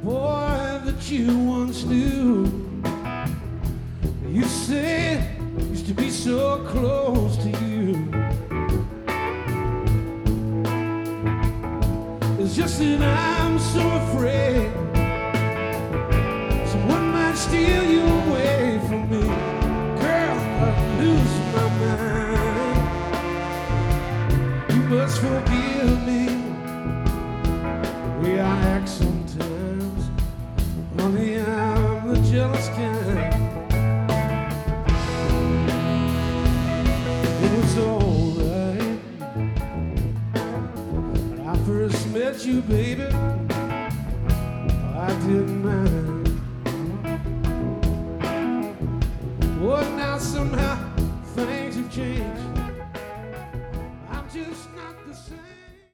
boy that you once knew. You said used to be so close to you. It's just that I'm so afraid someone might steal you away from me. Girl, I'm losing my mind. You must forgive me the way I act sometimes. Honey, I'm the jealous kind. It was alright when I first met you, baby. I didn't mind. Well, now somehow things have changed.